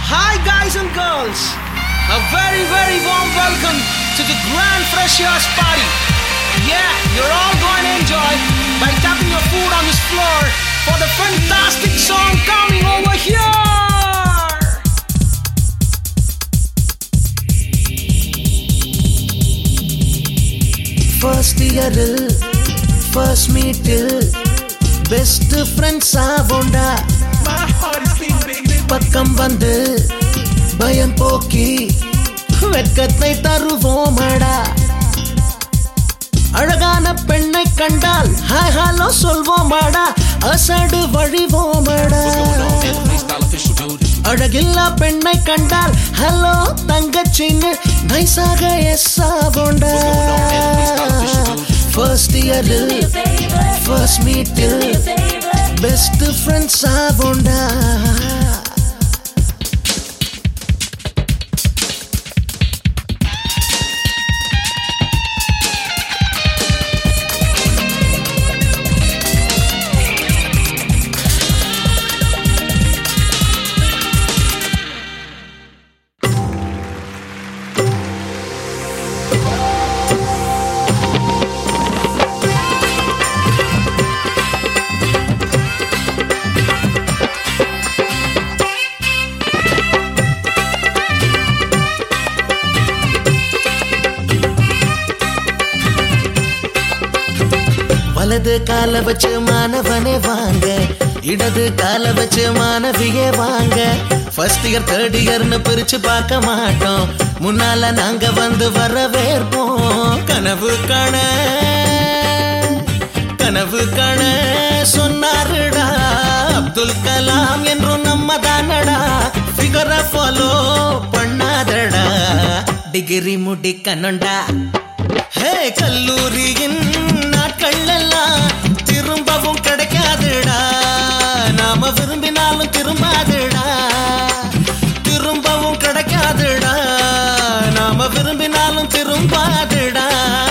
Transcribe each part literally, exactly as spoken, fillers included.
Hi guys and girls, a very very warm welcome to the Grand Freshers Party. Yeah, you're all going to enjoy by tapping your foot on this floor for the fantastic song coming over here. First year, first meet, best friends avonda. My heart is beating, baby. பக்கம் வந்து பயம் போக்கி வெட்கத்தை தருவோமடா. அழகான பெண்ணை கண்டால் hi hello சொல்வோமாடா. அசடு வழிவோமடா. அழகில்லா பெண்ணை கண்டால் ஹலோ தங்கச்சின்னு நைசாக எஸ் ஆவோண்டா. First year first meet best friends ஆவோண்டா. வலது கால வச்சு மாணவனே வாங்க, இடது கால வச்சு மாணவியே வாங்க. ஃபர்ஸ்ட் இயர் தேர்ட் இயர்னு பிரிச்சு பார்க்க மாட்டோம், முன்னால நாங்க வந்து வரவேற்போம். கனவு காண கனவு காண சொன்னாருடா அப்துல் கலாம் என்றும் நம்ம தானடா. ஃபிகரை ஃபாலோ பண்ணாதடா, டிகிரி முடிக்கணும்டா. ஹே, கல்லூரியின் நாட்கள் எல்லாம் திரும்பவும் கிடைக்காதுடா. நாம விரும்பினாலும் திரும்பாதுடா, திரும்பவும் கிடைக்காதுடா. நாம விரும்பினாலும் திரும்பாதுடா.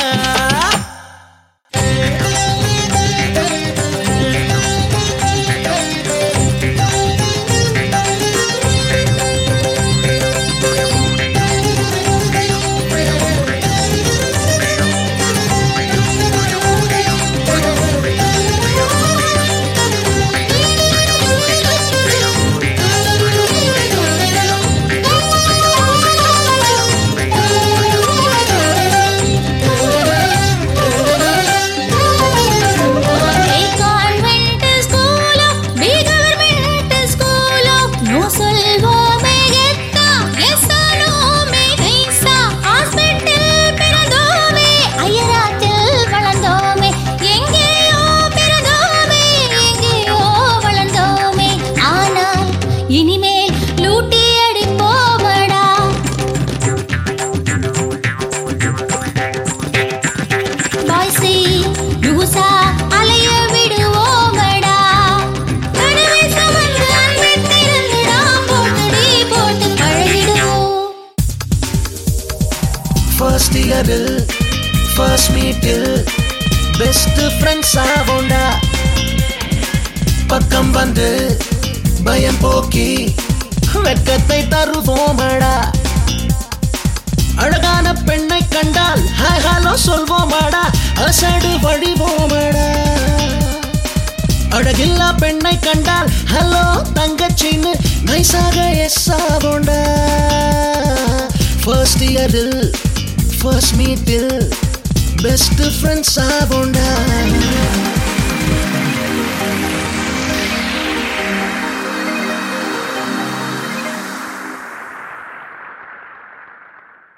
First year first meet best friends ஆவோண்டா. பக்கம் வந்து பயம் போக்கி வெட்கத்தை தருவோமடா. அழகான பெண்ணை கண்டால் ஹாய் ஹலோ சொல்வோமாடா. அசடு வழிவோமடா. அழகில்லா பெண்ணை கண்டால் ஹலோ தங்கச்சின்னு நைசாக எஸ் ஆவோண்டா. First year first meet best friends ஆவோண்டா.